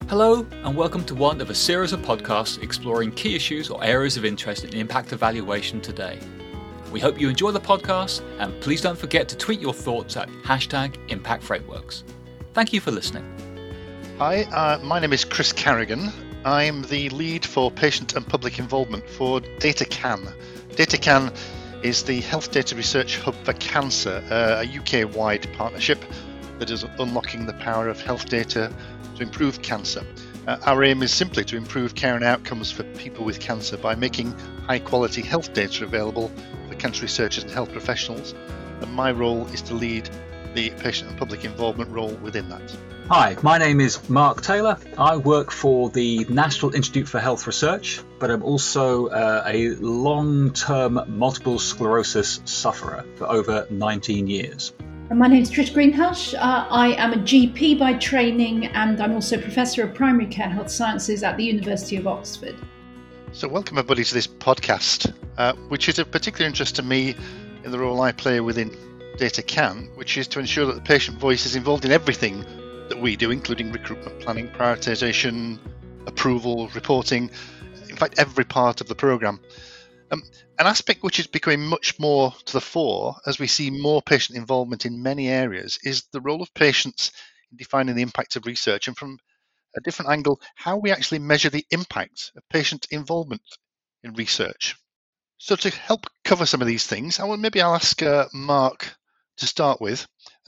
Hello, and welcome to one of a series of podcasts exploring key issues or areas of interest in impact evaluation today. We hope you enjoy the podcast, and please don't forget to tweet your thoughts at #ImpactFrameworks. Thank you for listening. Hi, my name is Chris Carrigan. I'm the lead for patient and public involvement for DataCan. DataCan is the health data research hub for cancer, a UK-wide partnership that is unlocking the power of health data to improve cancer. Our aim is simply to improve care and outcomes for people with cancer by making high-quality health data available for cancer researchers and health professionals. And my role is to lead the patient and public involvement role within that. Hi, my name is Mark Taylor. I work for the National Institute for Health Research, but I'm also a long-term multiple sclerosis sufferer for over 19 years. My name is Trish Greenhalgh. I am a GP by training, and I'm also Professor of Primary Care Health Sciences at the University of Oxford. So welcome everybody to this podcast, which is of particular interest to me in the role I play within DataCan, which is to ensure that the patient voice is involved in everything that we do, including recruitment planning, prioritisation, approval, reporting, in fact, every part of the programme. An aspect which is becoming much more to the fore as we see more patient involvement in many areas is the role of patients in defining the impact of research, and from a different angle, how we actually measure the impact of patient involvement in research. So to help cover some of these things, I'll ask Mark to start with.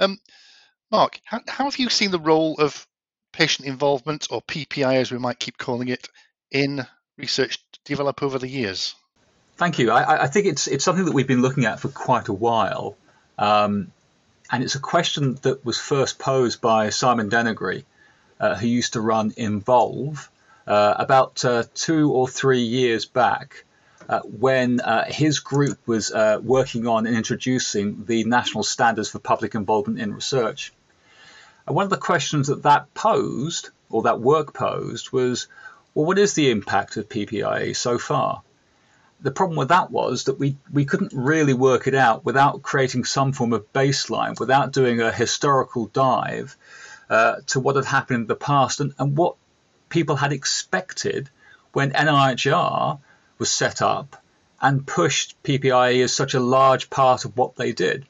Mark, how have you seen the role of patient involvement, or PPI as we might keep calling it, in research develop over the years? Thank you. I think it's something that we've been looking at for quite a while. And it's a question that was first posed by Simon Dennegree, who used to run Involve, about 2 or 3 years back, when his group was working on and introducing the national standards for public involvement in research. And one of the questions that posed, or that work posed, was, well, what is the impact of PPIE so far? The problem with that was that we couldn't really work it out without creating some form of baseline, without doing a historical dive to what had happened in the past and what people had expected when NIHR was set up and pushed PPIE as such a large part of what they did.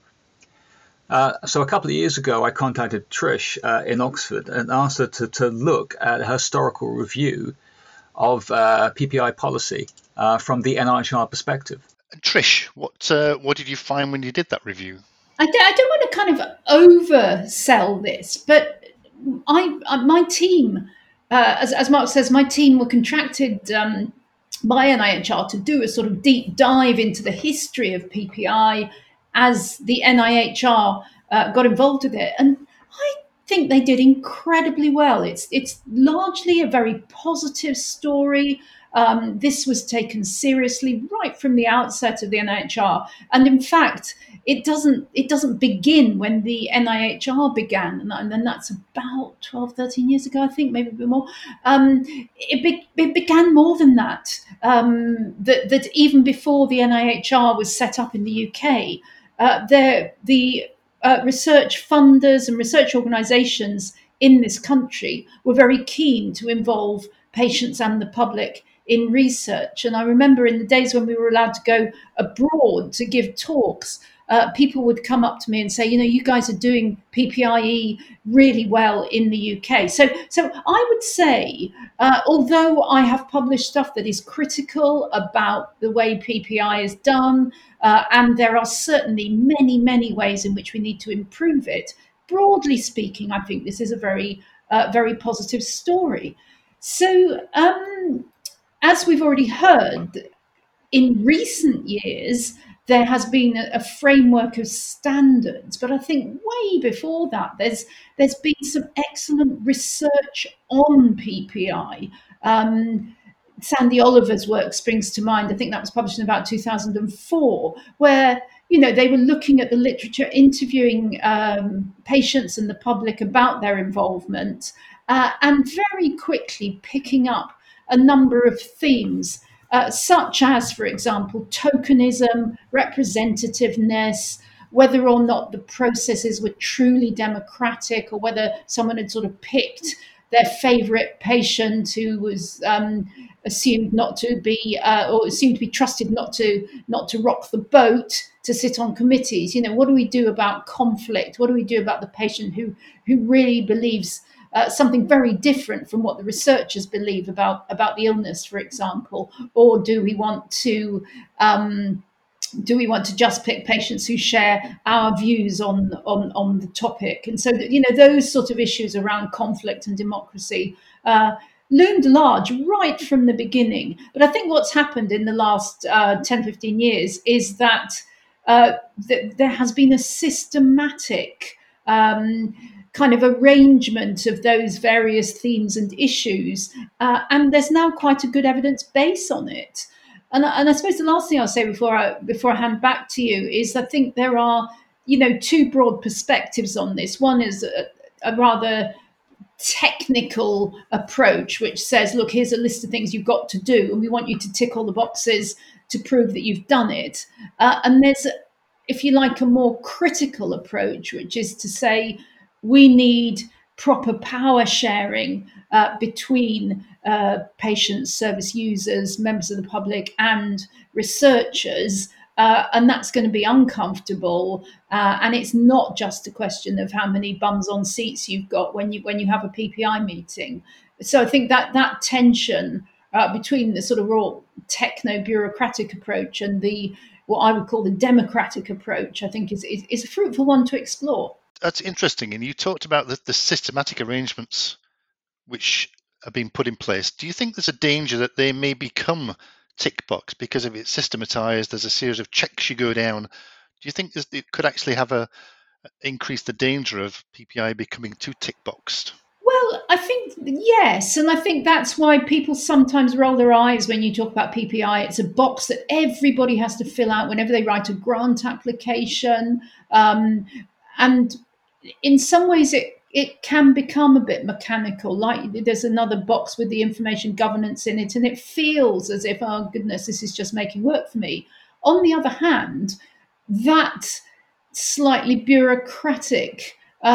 So a couple of years ago, I contacted Trish in Oxford and asked her to look at a historical review of PPI policy from the NIHR perspective. Trish, what did you find when you did that review? I don't want to kind of oversell this, but my team, as Mark says, my team were contracted by NIHR to do a sort of deep dive into the history of PPI as the NIHR got involved with it. And I think they did incredibly well. It's largely a very positive story. This was taken seriously right from the outset of the NIHR, and in fact, it doesn't begin when the NIHR began, and then that's about 12, 13 years ago, I think, maybe a bit more. It began more than that. That even before the NIHR was set up in the UK, the research funders and research organisations in this country were very keen to involve patients and the public in research. And I remember in the days when we were allowed to go abroad to give talks, people would come up to me and say, you guys are doing PPIE really well in the UK. So I would say, although I have published stuff that is critical about the way PPI is done, and there are certainly many, many ways in which we need to improve it, broadly speaking, I think this is a very, very positive story. So, as we've already heard, in recent years, there has been a framework of standards, but I think way before that, there's been some excellent research on PPI. Sandy Oliver's work springs to mind. I think that was published in about 2004, where they were looking at the literature, interviewing patients and the public about their involvement, and very quickly picking up a number of themes, such as, for example, tokenism, representativeness, whether or not the processes were truly democratic, or whether someone had sort of picked their favourite patient who was assumed not to be or assumed to be trusted not to rock the boat to sit on committees. What do we do about conflict? What do we do about the patient who really believes something very different from what the researchers believe about the illness, for example? Or do we want to just pick patients who share our views on the topic? And so, those sort of issues around conflict and democracy loomed large right from the beginning. But I think what's happened in the last 10, 15 years is that there has been a systematic kind of arrangement of those various themes and issues, and there's now quite a good evidence base on it. And I suppose the last thing I'll say before I hand back to you is I think there are, two broad perspectives on this. One is a rather technical approach, which says, look, here's a list of things you've got to do, and we want you to tick all the boxes to prove that you've done it. And there's, if you like, a more critical approach, which is to say we need proper power sharing between patients, service users, members of the public, and researchers. And that's going to be uncomfortable. And it's not just a question of how many bums on seats you've got when you have a PPI meeting. So I think that tension between the sort of raw techno-bureaucratic approach and what I would call the democratic approach, I think is a fruitful one to explore. That's interesting. And you talked about the systematic arrangements which have been put in place. Do you think there's a danger that they may become tick box because if it's systematized, there's a series of checks you go down? Do you think it could actually have increase the danger of PPI becoming too tick boxed? Well, I think yes, and I think that's why people sometimes roll their eyes when you talk about PPI. It's a box that everybody has to fill out whenever they write a grant application, and in some ways it can become a bit mechanical, like there's another box with the information governance in it, and it feels as if, oh goodness, this is just making work for me. On the other hand, that slightly bureaucratic,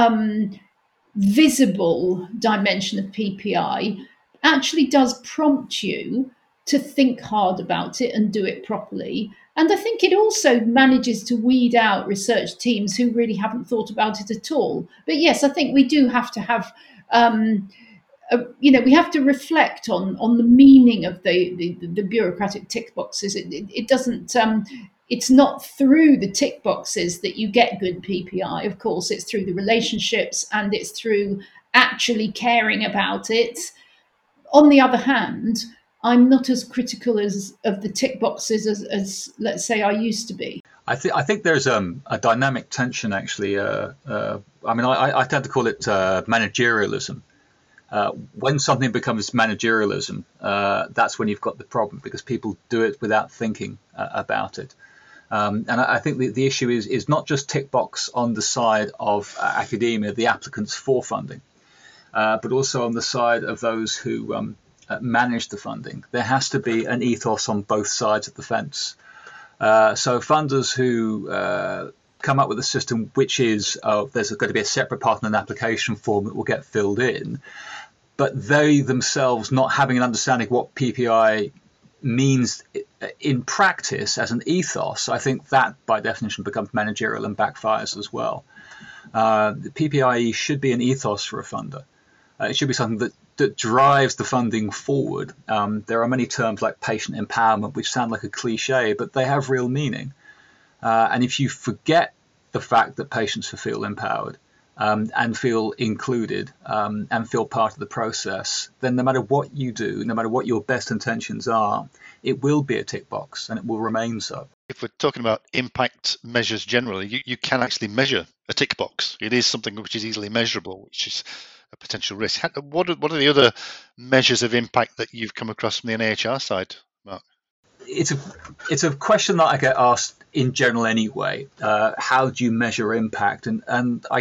visible dimension of PPI actually does prompt you to think hard about it and do it properly. And I think it also manages to weed out research teams who really haven't thought about it at all. But yes, I think we do have to have, we have to reflect on the meaning of the bureaucratic tick boxes. It doesn't. It's not through the tick boxes that you get good PPI. Of course, it's through the relationships and it's through actually caring about it. On the other hand, I'm not as critical of the tick boxes as let's say I used to be. I think there's a dynamic tension actually. I tend to call it managerialism. When something becomes managerialism, that's when you've got the problem, because people do it without thinking about it. And I think the issue is not just tick box on the side of academia, the applicants for funding, but also on the side of those who manage the funding. There has to be an ethos on both sides of the fence. So funders who come up with a system which is there's going to be a separate part in an application form that will get filled in, but they themselves not having an understanding of what PPI means in practice as an ethos, I think that by definition becomes managerial and backfires as well. The PPIE should be an ethos for a funder. It should be something that drives the funding forward. There are many terms like patient empowerment which sound like a cliche, but they have real meaning. And if you forget the fact that patients feel empowered and feel included and feel part of the process, then no matter what you do, no matter what your best intentions are, it will be a tick box and it will remain so. If we're talking about impact measures generally, you can actually measure a tick box. It is something which is easily measurable, which is a potential risk. What are the other measures of impact that you've come across from the NIHR side, Mark? It's a question that I get asked in general anyway. How do you measure impact? And I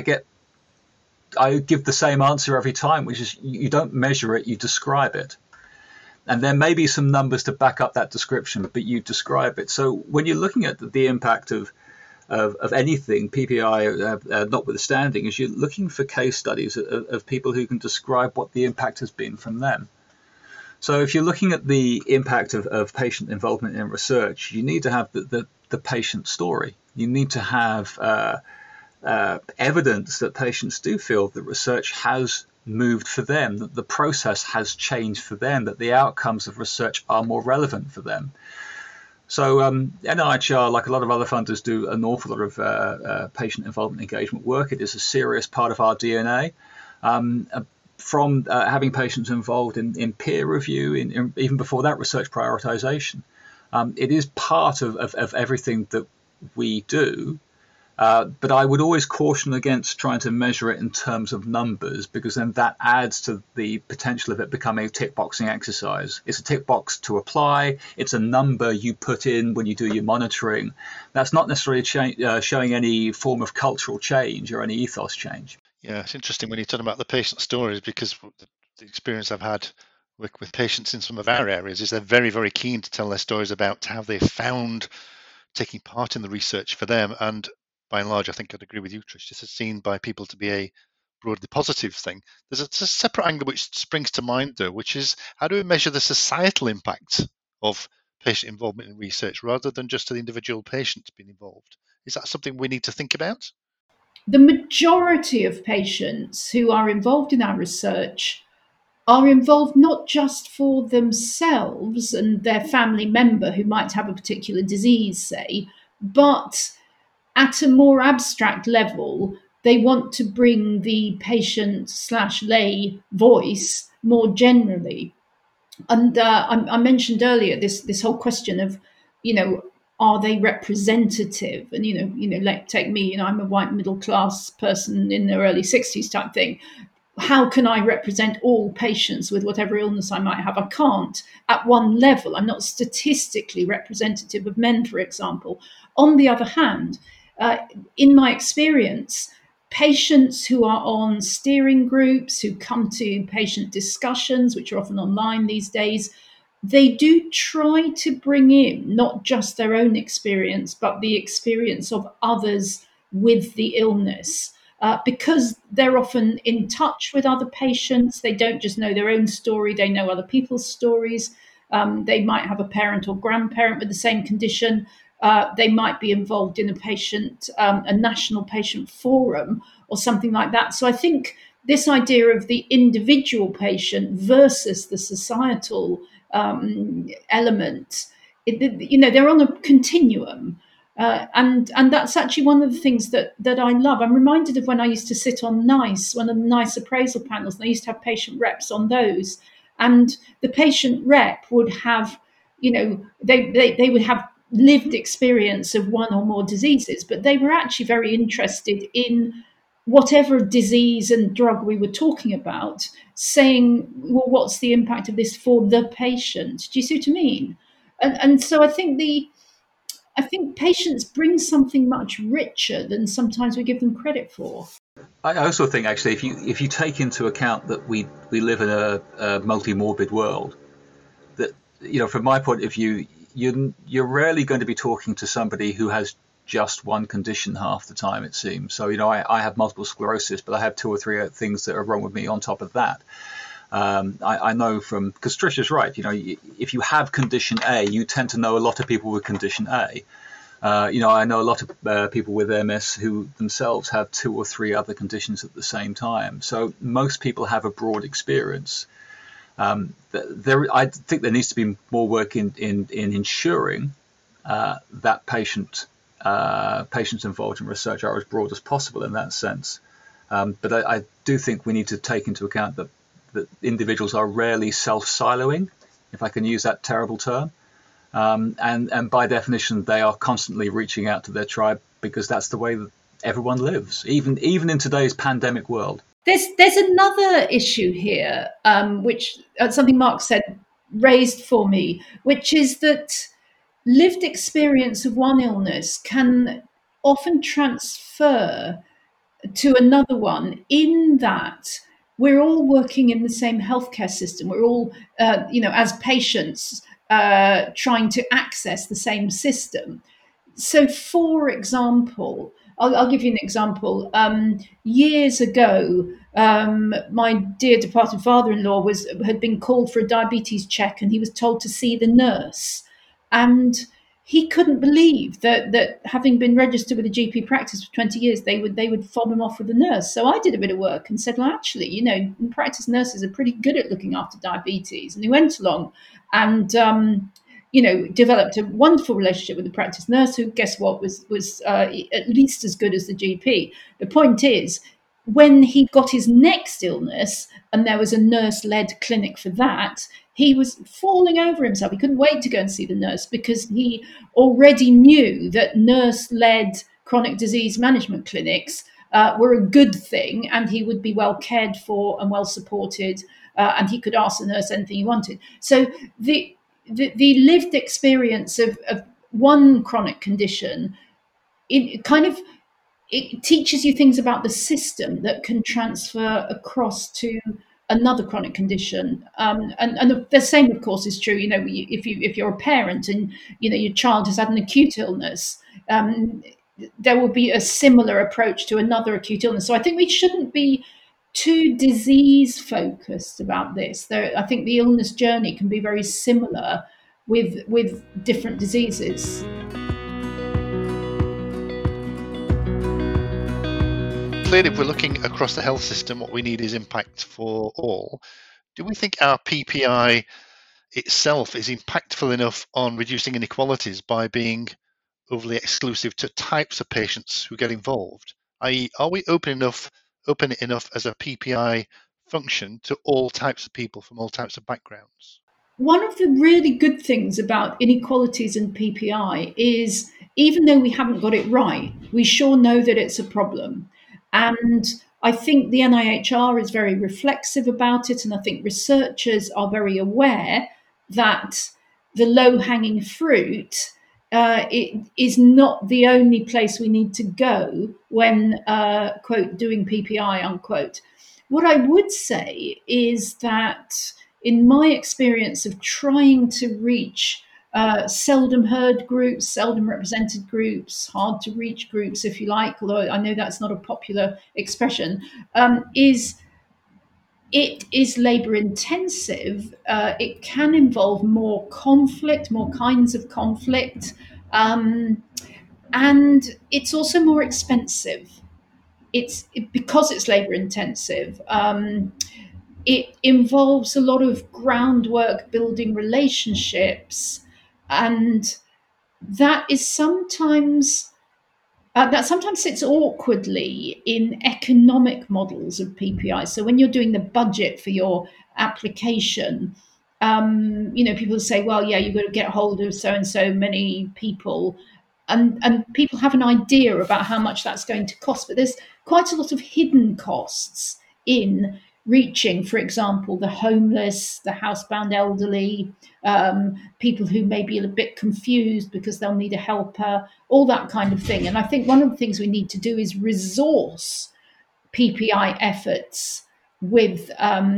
give the same answer every time, which is you don't measure it, you describe it. And there may be some numbers to back up that description, but you describe it. So when you're looking at the impact of of anything, PPI notwithstanding, is you're looking for case studies of people who can describe what the impact has been from them. So if you're looking at the impact of patient involvement in research, you need to have the patient story. You need to have evidence that patients do feel that research has moved for them, that the process has changed for them, that the outcomes of research are more relevant for them. So NIHR, like a lot of other funders, do an awful lot of patient involvement engagement work. It is a serious part of our DNA. From having patients involved in peer review, even before that, research prioritization. It is part of everything that we do. But I would always caution against trying to measure it in terms of numbers, because then that adds to the potential of it becoming a tick boxing exercise. It's a tick box to apply. It's a number you put in when you do your monitoring. That's not necessarily showing any form of cultural change or any ethos change. Yeah, it's interesting when you're talking about the patient stories, because the experience I've had with patients in some of our areas is they're very, very keen to tell their stories about how they found taking part in the research for them. And by and large, I think I'd agree with you, Trish, this is seen by people to be a broadly positive thing. There's a separate angle which springs to mind, though, which is how do we measure the societal impact of patient involvement in research rather than just the individual patient being involved? Is that something we need to think about? The majority of patients who are involved in our research are involved not just for themselves and their family member who might have a particular disease, say, but at a more abstract level, they want to bring the patient/lay voice more generally. And I mentioned earlier this whole question of, are they representative? And like take me, I'm a white middle class person in the early 60s type thing. How can I represent all patients with whatever illness I might have? I can't at one level. I'm not statistically representative of men, for example. On the other hand, in my experience, patients who are on steering groups, who come to patient discussions, which are often online these days, they do try to bring in not just their own experience, but the experience of others with the illness. Because they're often in touch with other patients. They don't just know their own story, they know other people's stories. They might have a parent or grandparent with the same condition. They might be involved in a national patient forum or something like that. So I think this idea of the individual patient versus the societal element, they're on a continuum. And that's actually one of the things that I love. I'm reminded of when I used to sit on NICE, one of the NICE appraisal panels, and I used to have patient reps on those. And the patient rep would have, they would have lived experience of one or more diseases, but they were actually very interested in whatever disease and drug we were talking about, saying, well, what's the impact of this for the patient? Do you see what I mean? And so I think patients bring something much richer than sometimes we give them credit for. I also think, actually, if you take into account that we live in a multi-morbid world, that from my point of view, you're rarely going to be talking to somebody who has just one condition half the time, it seems. So I have multiple sclerosis, but I have 2 or 3 things that are wrong with me on top of that. I know because Trish is right, if you have condition A, you tend to know a lot of people with condition A. I know a lot of people with MS who themselves have 2 or 3 other conditions at the same time. So most people have a broad experience. I think there needs to be more work in ensuring that patients involved in research are as broad as possible in that sense. But I do think we need to take into account that individuals are rarely self-siloing, if I can use that terrible term. And by definition, they are constantly reaching out to their tribe because that's the way that everyone lives, even in today's pandemic world. There's another issue here, which something Mark said raised for me, which is that lived experience of one illness can often transfer to another one, in that we're all working in the same healthcare system. We're all, as patients, trying to access the same system. So, for example, I'll give you an example. Years ago, my dear departed father-in-law had been called for a diabetes check, and he was told to see the nurse, and he couldn't believe that having been registered with a GP practice for 20 years, they would fob him off with the nurse. So I did a bit of work and said, well, actually, in practice nurses are pretty good at looking after diabetes, and he went along and developed a wonderful relationship with the practice nurse, who, guess what, was at least as good as the GP. The point is, when he got his next illness, and there was a nurse-led clinic for that, he was falling over himself. He couldn't wait to go and see the nurse, because he already knew that nurse-led chronic disease management clinics were a good thing, and he would be well cared for and well supported, and he could ask the nurse anything he wanted. So the lived experience of one chronic condition, it teaches you things about the system that can transfer across to another chronic condition. And the same, of course, is true. If you're a parent and your child has had an acute illness, there will be a similar approach to another acute illness. So I think we shouldn't be too disease focused about this. I think the illness journey can be very similar with different diseases. Clearly, if we're looking across the health system, what we need is impact for all. Do we think our PPI itself is impactful enough on reducing inequalities by being overly exclusive to types of patients who get involved? I.e., are we open enough as a PPI function to all types of people from all types of backgrounds? One of the really good things about inequalities and PPI is, even though we haven't got it right, we sure know that it's a problem. And I think the NIHR is very reflexive about it. And I think researchers are very aware that the low-hanging fruit it is not the only place we need to go when, quote, doing PPI, unquote. What I would say is that, in my experience of trying to reach seldom heard groups, seldom represented groups, hard to reach groups, if you like, although I know that's not a popular expression, is it is labour intensive. It can involve more conflict, more kinds of conflict, and it's also more expensive. Because it's labour intensive. It involves a lot of groundwork, building relationships, and that is sometimes that sometimes sits awkwardly in economic models of PPI. So when you're doing the budget for your application, people say, well, yeah, you've got to get hold of so and so many people, and people have an idea about how much that's going to cost. But there's quite a lot of hidden costs in reaching, for example, the homeless, the housebound elderly, people who may be a bit confused because they'll need a helper, all that kind of thing. And I think one of the things we need to do is resource PPI efforts with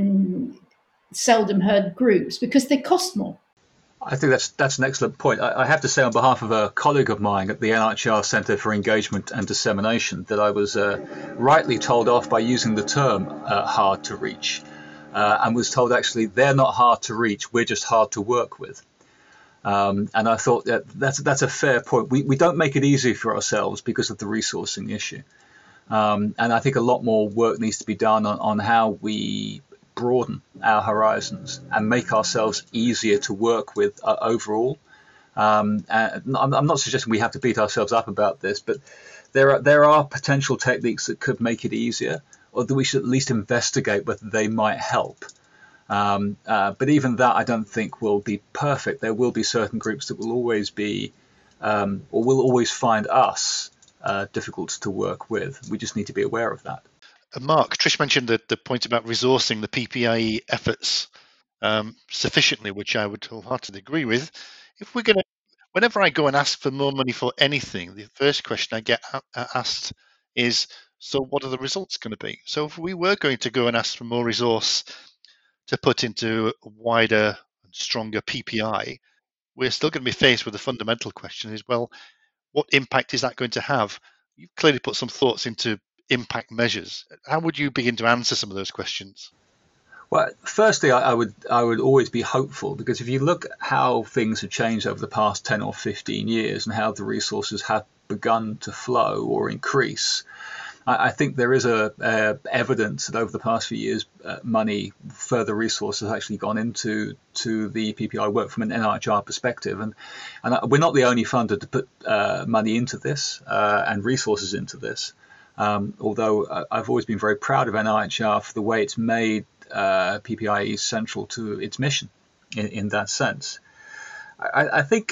seldom heard groups, because they cost more. I think that's an excellent point. I have to say, on behalf of a colleague of mine at the NIHR Centre for Engagement and Dissemination, that I was rightly told off by using the term hard to reach, and was told, actually, they're not hard to reach, we're just hard to work with. And I thought that's a fair point. We don't make it easy for ourselves because of the resourcing issue. And I think a lot more work needs to be done on how we broaden our horizons and make ourselves easier to work with overall. I'm not suggesting we have to beat ourselves up about this, but there are potential techniques that could make it easier, or that we should at least investigate whether they might help. But even that, I don't think will be perfect. There will be certain groups that will always be, or will always find us difficult to work with. We just need to be aware of that. Mark, Trish mentioned the point about resourcing the PPIE efforts sufficiently, which I would wholeheartedly agree with. Whenever I go and ask for more money for anything, the first question I get asked is, so what are the results going to be? So if we were going to go and ask for more resource to put into a wider and stronger PPI, we're still going to be faced with the fundamental question is, well, what impact is that going to have? You've clearly put some thoughts into impact measures. How would you begin to answer some of those questions? Well, firstly, I would always be hopeful, because if you look at how things have changed over the past 10 or 15 years and how the resources have begun to flow or increase, I think there is evidence that over the past few years, further resources have actually gone into the PPI work from an NIHR perspective, and we're not the only funder to put money into this and resources into this. Although I've always been very proud of NIHR for the way it's made PPIE central to its mission in that sense. I think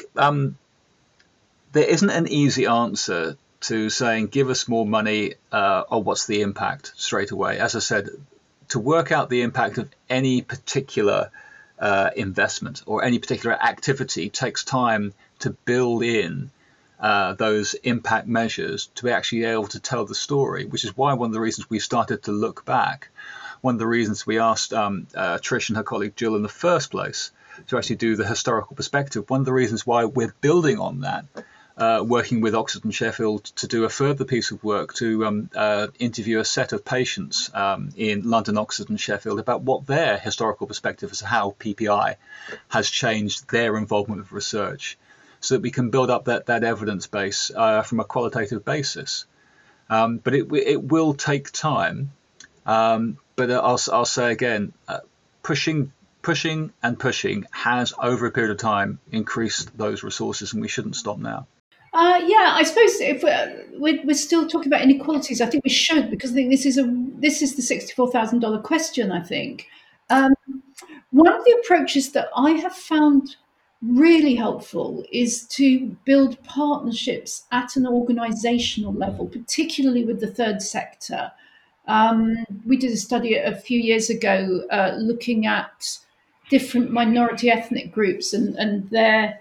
there isn't an easy answer to saying give us more money or what's the impact straight away. As I said, to work out the impact of any particular investment or any particular activity takes time to build in those impact measures to be actually able to tell the story, which is why one of the reasons we started to look back. One of the reasons we asked Trish and her colleague Jill in the first place to actually do the historical perspective. One of the reasons why we're building on that, working with Oxford and Sheffield to do a further piece of work to interview a set of patients in London, Oxford and Sheffield about what their historical perspective is, how PPI has changed their involvement with research, so that we can build up that evidence base from a qualitative basis. But it will take time. But I'll say again, pushing has over a period of time increased those resources, and we shouldn't stop now. Yeah, I suppose if we're still talking about inequalities, I think we should, because I think this is the $64,000 question. I think one of the approaches that I have found really helpful is to build partnerships at an organisational level, particularly with the third sector. We did a study a few years ago looking at different minority ethnic groups and their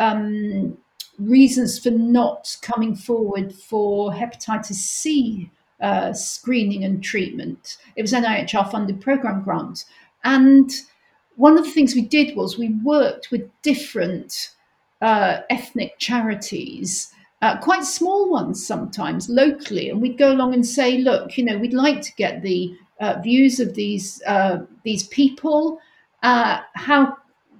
reasons for not coming forward for hepatitis C screening and treatment. It was NIHR funded program grant. And one of the things we did was we worked with different ethnic charities, quite small ones sometimes locally, and we'd go along and say, look, we'd like to get the views of these people. How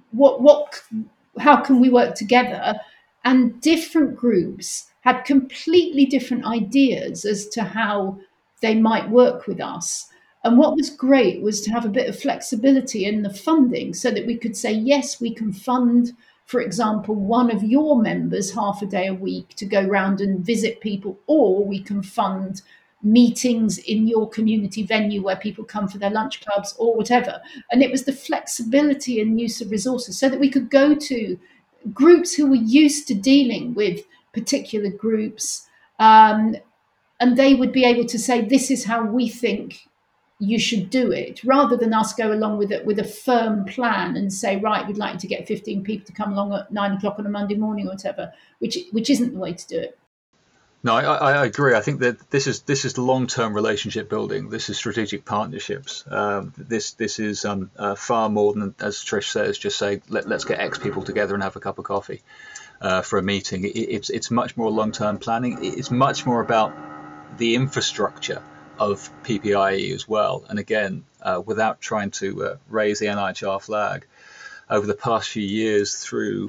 can we work together? And different groups had completely different ideas as to how they might work with us. And what was great was to have a bit of flexibility in the funding, so that we could say, yes, we can fund, for example, one of your members half a day a week to go round and visit people, or we can fund meetings in your community venue where people come for their lunch clubs or whatever. And it was the flexibility and use of resources, so that we could go to groups who were used to dealing with particular groups, and they would be able to say, this is how we think you should do it, rather than us go along with a firm plan and say, right, we'd like to get 15 people to come along at 9 o'clock on a Monday morning or whatever, which isn't the way to do it. No, I agree. I think that this is long-term relationship building. This is strategic partnerships. This is far more than, as Trish says, just say let's get X people together and have a cup of coffee for a meeting. It's much more long-term planning. It's much more about the infrastructure of PPIE as well. And again, without trying to raise the NIHR flag, over the past few years through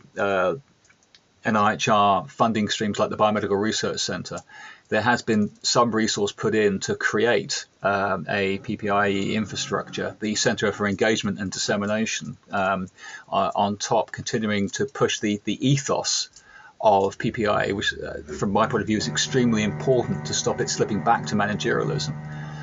NIHR funding streams like the Biomedical Research Centre, there has been some resource put in to create a PPIE infrastructure, the Centre for Engagement and Dissemination, on top, continuing to push the ethos of PPIE, which from my point of view is extremely important to stop it slipping back to managerialism.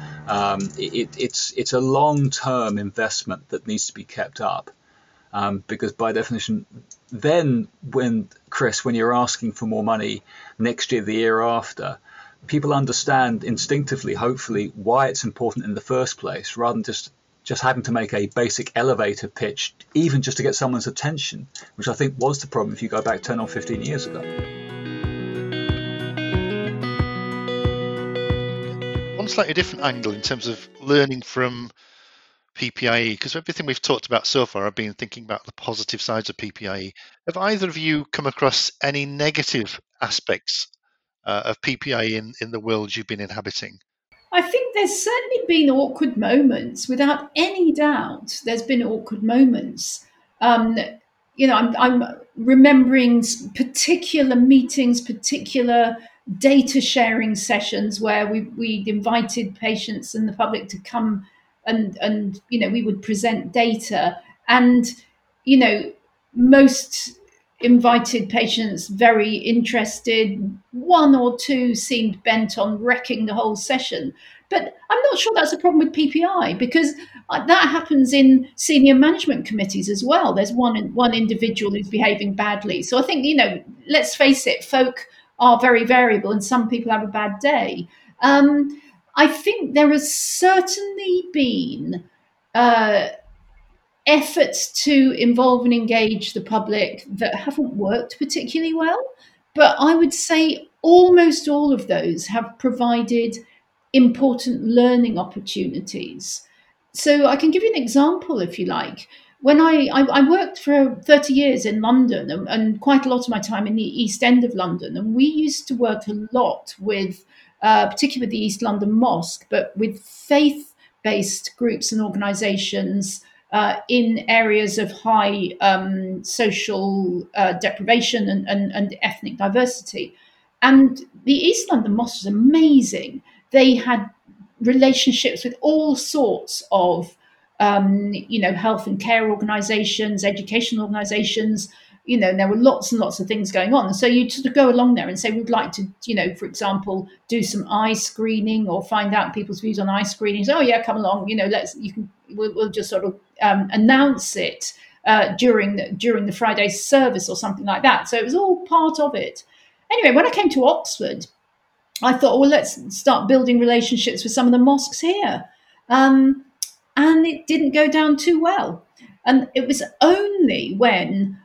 It's a long-term investment that needs to be kept up. Because by definition, then when you're asking for more money next year, the year after, people understand instinctively, hopefully, why it's important in the first place, rather than just having to make a basic elevator pitch, even just to get someone's attention, which I think was the problem if you go back 10 or 15 years ago. One slightly different angle in terms of learning from PPIE, because everything we've talked about so far, I've been thinking about the positive sides of PPIE. Have either of you come across any negative aspects of PPI in the world you've been inhabiting? I think there's certainly been awkward moments, without any doubt. There's been awkward moments. Um, I'm remembering particular meetings, particular data sharing sessions where we'd invited patients and the public to come and we would present data. And, you know, most invited patients very interested. One or two seemed bent on wrecking the whole session. But I'm not sure that's a problem with PPI, because that happens in senior management committees as well. There's one individual who's behaving badly. So I think, let's face it, folk are very variable and some people have a bad day. I think there has certainly been efforts to involve and engage the public that haven't worked particularly well. But I would say almost all of those have provided important learning opportunities. So I can give you an example if you like. When I worked for 30 years in London, and quite a lot of my time in the East End of London, and we used to work a lot with, particularly with the East London Mosque, but with faith-based groups and organisations in areas of high social deprivation and ethnic diversity. And the East London Mosque was amazing. They had relationships with all sorts of, health and care organisations, educational organisations. There were lots and lots of things going on. So you'd sort of go along there and say, we'd like to, for example, do some eye screening or find out people's views on eye screenings. Oh yeah, come along. We'll just sort of announce it during the Friday service or something like that. So it was all part of it. Anyway, when I came to Oxford, I thought, well, let's start building relationships with some of the mosques here. And it didn't go down too well. And it was only when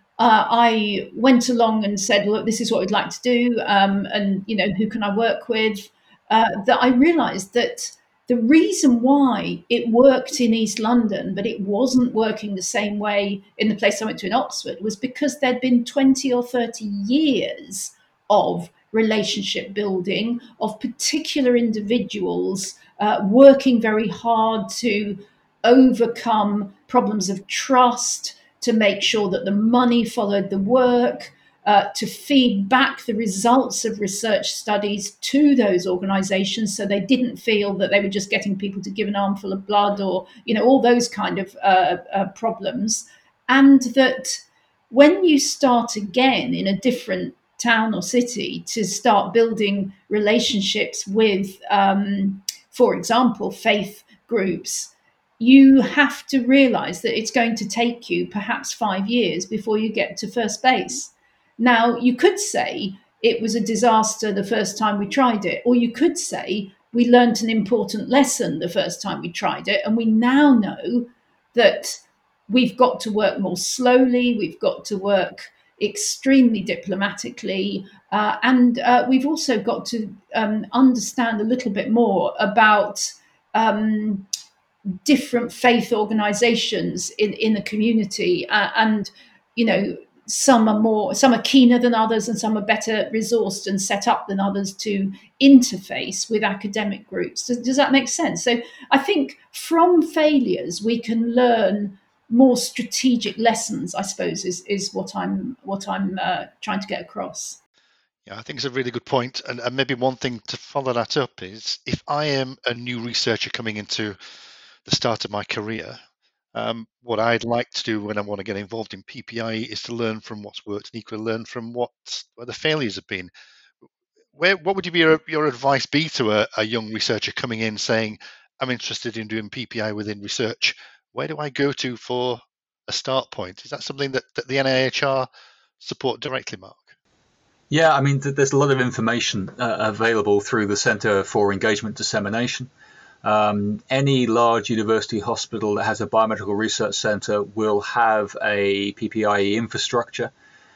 I went along and said, look, this is what we'd like to do, and, who can I work with, that I realised that the reason why it worked in East London, but it wasn't working the same way in the place I went to in Oxford, was because there'd been 20 or 30 years of relationship building, of particular individuals working very hard to overcome problems of trust, to make sure that the money followed the work, to feed back the results of research studies to those organizations so they didn't feel that they were just getting people to give an armful of blood or, all those kind of problems. And that when you start again in a different town or city to start building relationships with, for example, faith groups, you have to realize that it's going to take you perhaps 5 years before you get to first base. Now, you could say it was a disaster the first time we tried it, or you could say we learned an important lesson the first time we tried it, and we now know that we've got to work more slowly, we've got to work extremely diplomatically, and we've also got to understand a little bit more about different faith organizations in the community, and some are keener than others, and some are better resourced and set up than others to interface with academic groups. Does that make sense? So I think from failures we can learn more strategic lessons, I suppose, is what I'm trying to get across. Yeah, I think it's a really good point. And maybe one thing to follow that up is, if I am a new researcher coming into the start of my career, what I'd like to do when I want to get involved in PPI is to learn from what's worked and equally learn from where the failures have been. What would your advice be to a young researcher coming in saying, I'm interested in doing PPI within research? Where do I go to for a start point? Is that something that the NIHR support directly, Mark? Yeah, I mean, there's a lot of information available through the Centre for Engagement Dissemination. Any large university hospital that has a biomedical research centre will have a PPIE infrastructure.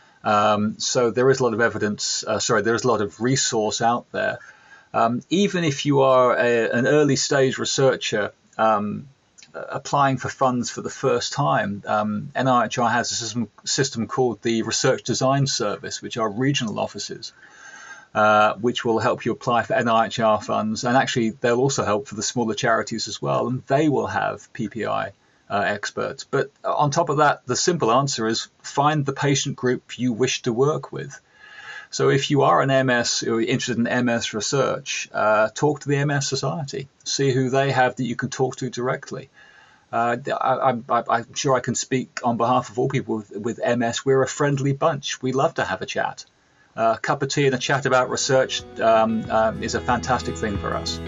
So there is a lot of evidence, there is a lot of resource out there. Even if you are an early stage researcher applying for funds for the first time, NIHR has a system called the Research Design Service, which are regional offices, which will help you apply for NIHR funds. And actually, they'll also help for the smaller charities as well, and they will have PPI experts. But on top of that, the simple answer is find the patient group you wish to work with. So if you are an MS or interested in MS research, talk to the MS Society. See who they have that you can talk to directly. I'm sure I can speak on behalf of all people with MS. We're a friendly bunch. We love to have a chat. A cup of tea and a chat about research is a fantastic thing for us.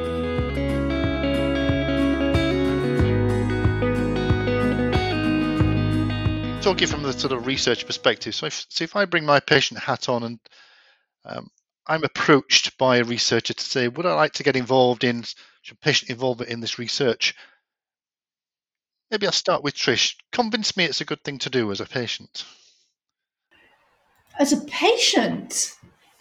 Talking from the sort of research perspective, so if I bring my patient hat on and I'm approached by a researcher to say, would I like to get involved in patient involvement in this research? Maybe I'll start with Trish. Convince me it's a good thing to do as a patient. As a patient?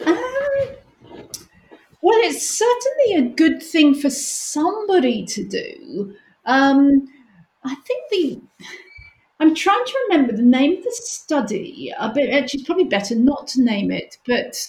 Well, it's certainly a good thing for somebody to do. I think I'm trying to remember the name of the study. But actually, it's probably better not to name it. But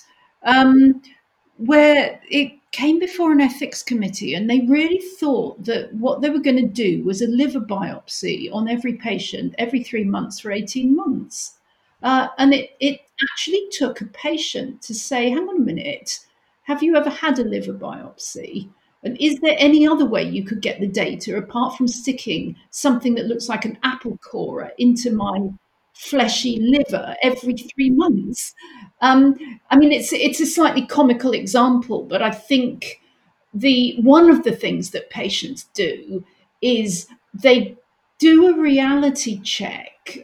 where it came before an ethics committee, and they really thought that what they were going to do was a liver biopsy on every patient every 3 months for 18 months. And it actually took a patient to say, hang on a minute, have you ever had a liver biopsy? And is there any other way you could get the data apart from sticking something that looks like an apple corer into my fleshy liver every 3 months? I mean, it's a slightly comical example, but I think one of the things that patients do is they do a reality check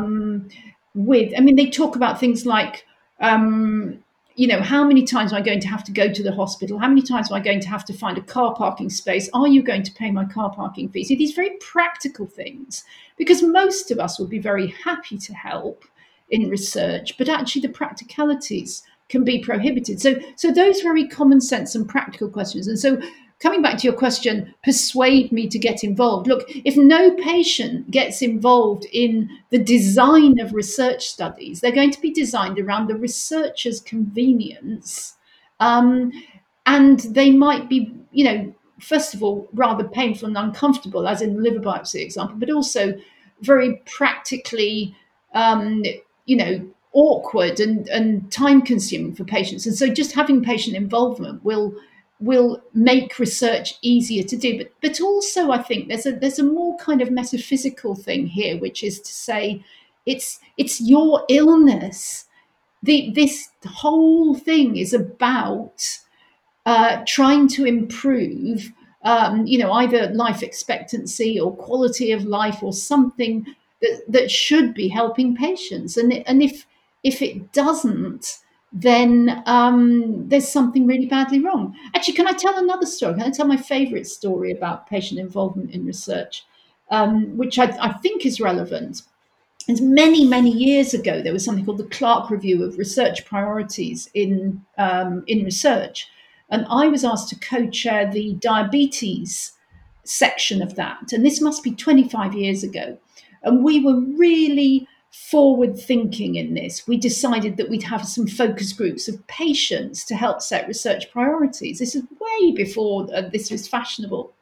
they talk about things like, how many times am I going to have to go to the hospital? How many times am I going to have to find a car parking space? Are you going to pay my car parking fees? So these very practical things, because most of us would be very happy to help in research, but actually the practicalities can be prohibited. So those very common sense and practical questions. And so coming back to your question, persuade me to get involved. Look, if no patient gets involved in the design of research studies, they're going to be designed around the researcher's convenience. And they might be, first of all, rather painful and uncomfortable, as in the liver biopsy example, but also very practically, awkward and time consuming for patients. And so just having patient involvement will make research easier to do. But also I think there's a more kind of metaphysical thing here, which is to say it's your illness. This whole thing is about trying to improve either life expectancy or quality of life or something that should be helping patients. And if it doesn't, then there's something really badly wrong. Actually, can I tell another story? Can I tell my favorite story about patient involvement in research, which I think is relevant? And many, many years ago, there was something called the Clarke Review of Research Priorities in research. And I was asked to co-chair the diabetes section of that. And this must be 25 years ago. And we were really forward thinking in this. We decided that we'd have some focus groups of patients to help set research priorities. This is way before this was fashionable.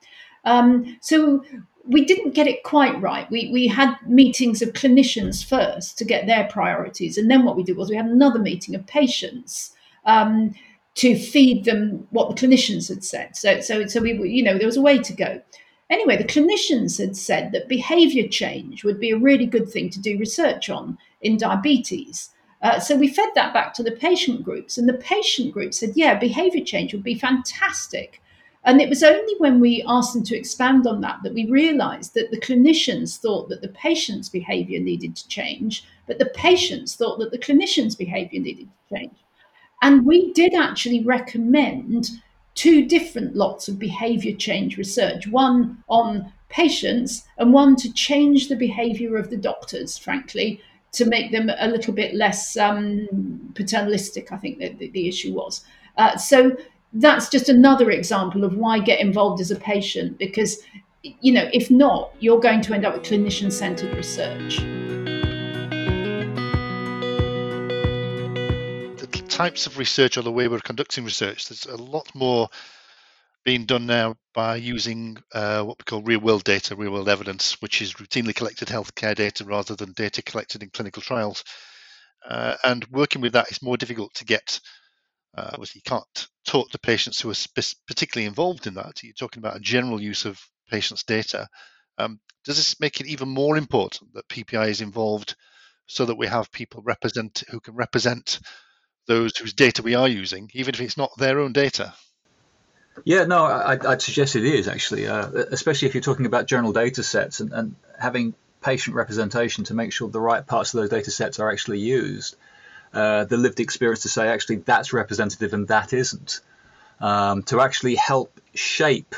So we didn't get it quite right. We had meetings of clinicians first to get their priorities. And then what we did was we had another meeting of patients to feed them what the clinicians had said. So we, there was a way to go. Anyway, the clinicians had said that behavior change would be a really good thing to do research on in diabetes. So we fed that back to the patient groups, and the patient group said, yeah, behavior change would be fantastic. And it was only when we asked them to expand on that we realized that the clinicians thought that the patient's behavior needed to change, but the patients thought that the clinician's behavior needed to change. And we did actually recommend 2 different lots of behavior change research, one on patients and one to change the behavior of the doctors, frankly, to make them a little bit less paternalistic, I think the issue was. So that's just another example of why get involved as a patient, because, if not, you're going to end up with clinician-centered research. types of research or the way we're conducting research, there's a lot more being done now by using what we call real-world data, real-world evidence, which is routinely collected healthcare data rather than data collected in clinical trials. And working with that is more difficult to get. Obviously, you can't talk to patients who are particularly involved in that. You're talking about a general use of patients' data. Does this make it even more important that PPI is involved so that we have people who can represent those whose data we are using, even if it's not their own data? Yeah, no, I'd suggest it is actually, especially if you're talking about journal data sets and having patient representation to make sure the right parts of those data sets are actually used. The lived experience to say actually that's representative and that isn't, to actually help shape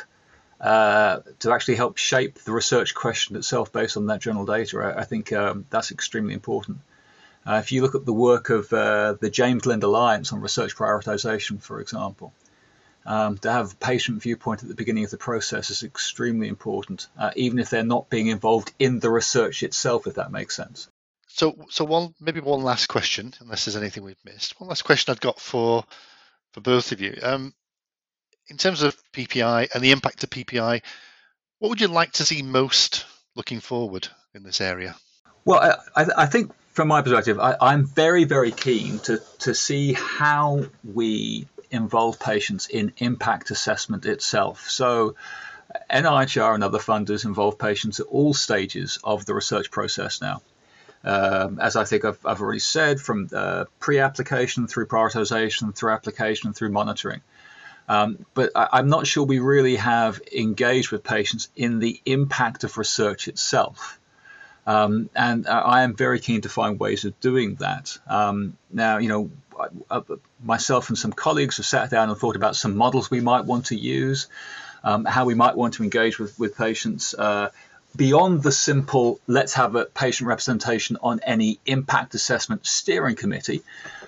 the research question itself based on that journal data. I think that's extremely important. If you look at the work of the James Lind Alliance on research prioritization, for example, to have a patient viewpoint at the beginning of the process is extremely important, even if they're not being involved in the research itself, if that makes sense. So one last question, unless there's anything we've missed. One last question I've got for both of you. In terms of PPI and the impact of PPI, what would you like to see most looking forward in this area? Well, I think from my perspective, I'm very, very keen to see how we involve patients in impact assessment itself. So NIHR and other funders involve patients at all stages of the research process now. As I think I've already said, from pre-application through prioritization, through application, through monitoring. But I'm not sure we really have engaged with patients in the impact of research itself. And I am very keen to find ways of doing that. Now, myself and some colleagues have sat down and thought about some models we might want to use, how we might want to engage with patients beyond the simple, let's have a patient representation on any impact assessment steering committee,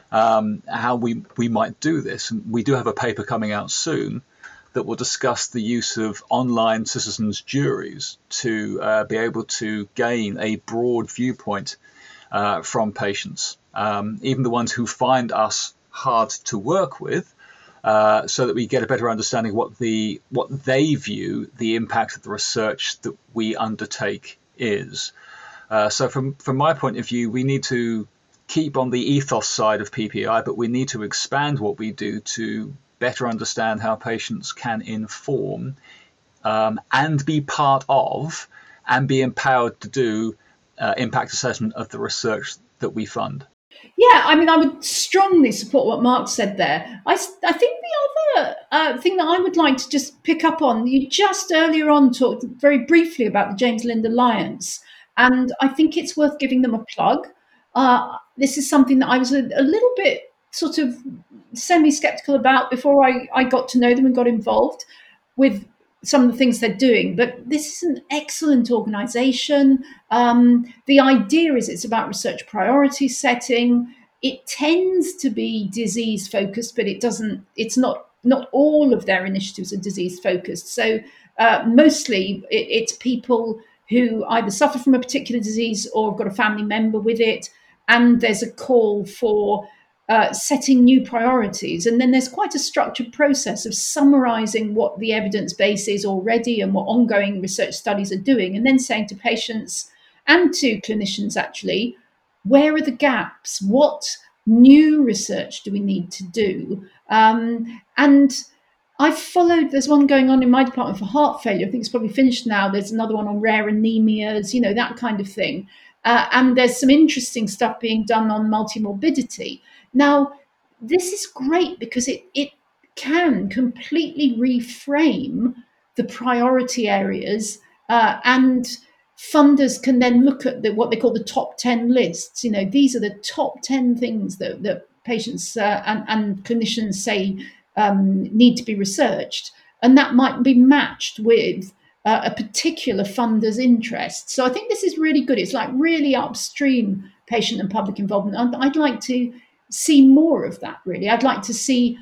how we might do this. And we do have a paper coming out soon that will discuss the use of online citizens juries to be able to gain a broad viewpoint from patients, even the ones who find us hard to work with, so that we get a better understanding of what they view the impact of the research that we undertake is. So from my point of view, we need to keep on the ethos side of PPI, but we need to expand what we do to better understand how patients can inform and be part of and be empowered to do impact assessment of the research that we fund. Yeah, I mean, I would strongly support what Mark said there. I think the other thing that I would like to just pick up on, you just earlier on talked very briefly about the James Lind Alliance, and I think it's worth giving them a plug. This is something that I was a little bit sort of semi-skeptical about before I got to know them and got involved with some of the things they're doing. But this is an excellent organization. The idea is it's about research priority setting. It tends to be disease focused, but it's not all of their initiatives are disease focused. So mostly it's people who either suffer from a particular disease or have got a family member with it. And there's a call for setting new priorities. And then there's quite a structured process of summarizing what the evidence base is already and what ongoing research studies are doing, and then saying to patients and to clinicians, actually, where are the gaps? What new research do we need to do? And I've followed, there's one going on in my department for heart failure. I think it's probably finished now. There's another one on rare anemias, that kind of thing. And there's some interesting stuff being done on multimorbidity. Now, this is great because it can completely reframe the priority areas, and funders can then look at what they call the top 10 lists. These are the top 10 things that patients and clinicians say need to be researched, and that might be matched with a particular funder's interest. So I think this is really good. It's like really upstream patient and public involvement. I'd like to see more of that, really. I'd like to see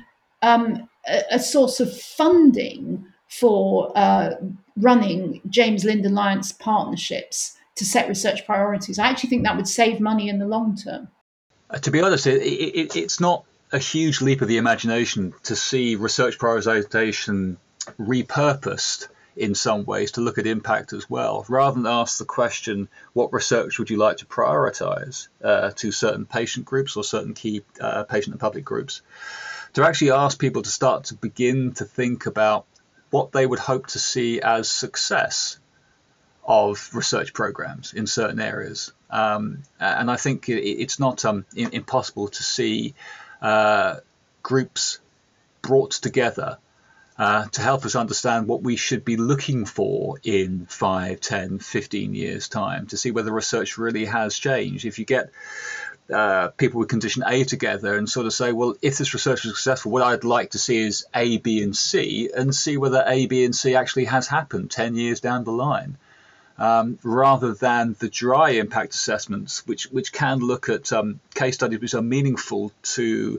a source of funding for running James Lind Alliance partnerships to set research priorities. I actually think that would save money in the long term. To be honest, it's not a huge leap of the imagination to see research prioritization repurposed in some ways to look at impact as well, rather than ask the question, what research would you like to prioritize to certain patient groups or certain key patient and public groups, to actually ask people to start to begin to think about what they would hope to see as success of research programs in certain areas. And I think it's not impossible to see groups brought together to help us understand what we should be looking for in 5, 10, 15 years' time, to see whether research really has changed. If you get people with condition A together and sort of say, well, if this research is successful, what I'd like to see is A, B, and C, and see whether A, B, and C actually has happened 10 years down the line. Rather than the dry impact assessments, which can look at case studies which are meaningful to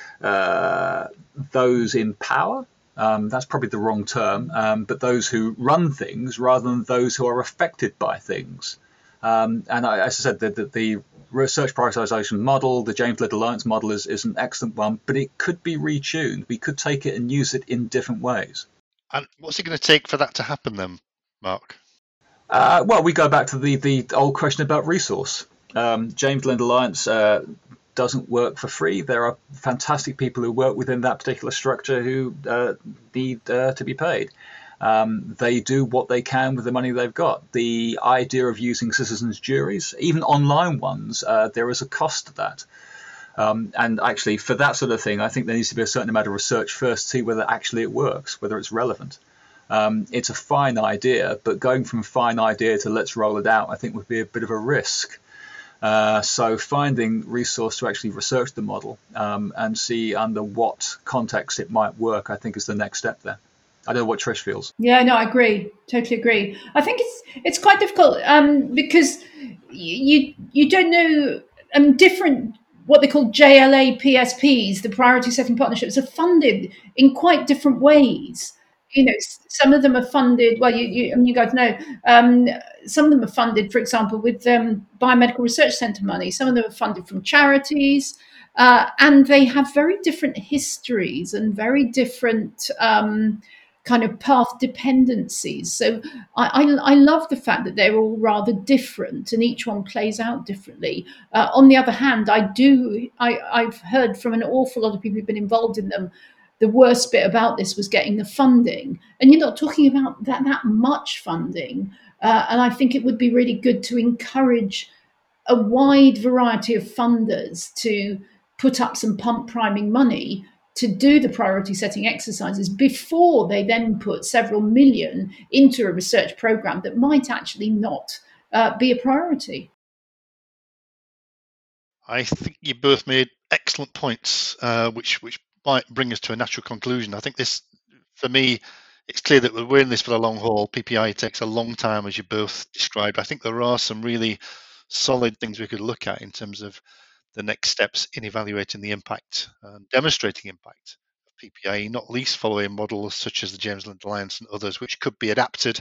those in power. That's probably the wrong term, but those who run things rather than those who are affected by things. And as I said, the research prioritization model, the James-led alliance model is an excellent one, but it could be retuned. We could take it and use it in different ways. And what's it going to take for that to happen then, Mark? Well, we go back to the old question about resource. James-led alliance doesn't work for free. There are fantastic people who work within that particular structure who need to be paid. They do what they can with the money they've got. The idea of using citizens' juries, even online ones, there is a cost to that. And actually, for that sort of thing, I think there needs to be a certain amount of research first to see whether actually it works, whether it's relevant. It's a fine idea, but going from fine idea to let's roll it out, I think would be a bit of a risk. So finding resource to actually research the model and see under what context it might work, I think is the next step there. I don't know what Trish feels. Yeah, no, I agree. Totally agree. I think it's quite difficult because you don't know different what they call JLA PSPs, the priority setting partnerships, are funded in quite different ways. You know, some of them are funded. Well, you guys know. Some of them are funded, for example, with Biomedical Research Centre money. Some of them are funded from charities, and they have very different histories and very different kind of path dependencies. So I love the fact that they're all rather different and each one plays out differently. On the other hand, I've heard from an awful lot of people who've been involved in them, the worst bit about this was getting the funding. And you're not talking about that much funding. And I think it would be really good to encourage a wide variety of funders to put up some pump priming money to do the priority setting exercises before they then put several million into a research program that might actually not be a priority. I think you both made excellent points, which might bring us to a natural conclusion. I think this, for me, it's clear that we're in this for the long haul. PPI takes a long time, as you both described. I think there are some really solid things we could look at in terms of the next steps in evaluating the impact and demonstrating impact of PPI, not least following models such as the James-led alliance and others, which could be adapted.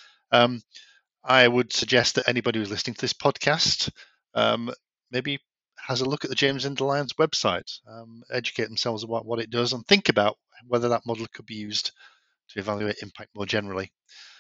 I would suggest that anybody who's listening to this podcast maybe has a look at the James-led alliance website, educate themselves about what it does, and think about whether that model could be used to evaluate impact more generally.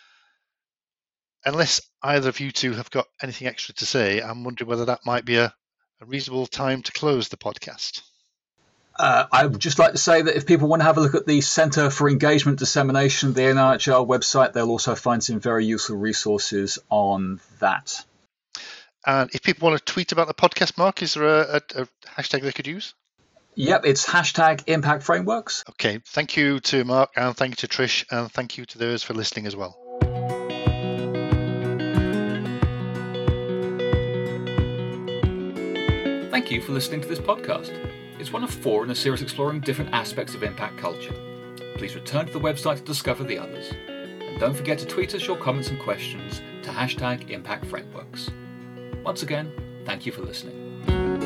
Unless either of you two have got anything extra to say, I'm wondering whether that might be a reasonable time to close the podcast. I would just like to say that if people want to have a look at the Centre for Engagement Dissemination, the NIHR website, they'll also find some very useful resources on that. And if people want to tweet about the podcast, Mark, is there a hashtag they could use? Yep, it's #ImpactFrameworks. Okay, thank you to Mark, and thank you to Trish, and thank you to those for listening as well. Thank you for listening to this podcast. It's one of 4 in a series exploring different aspects of impact culture. Please return to the website to discover the others. And don't forget to tweet us your comments and questions to #ImpactFrameworks. Once again, thank you for listening.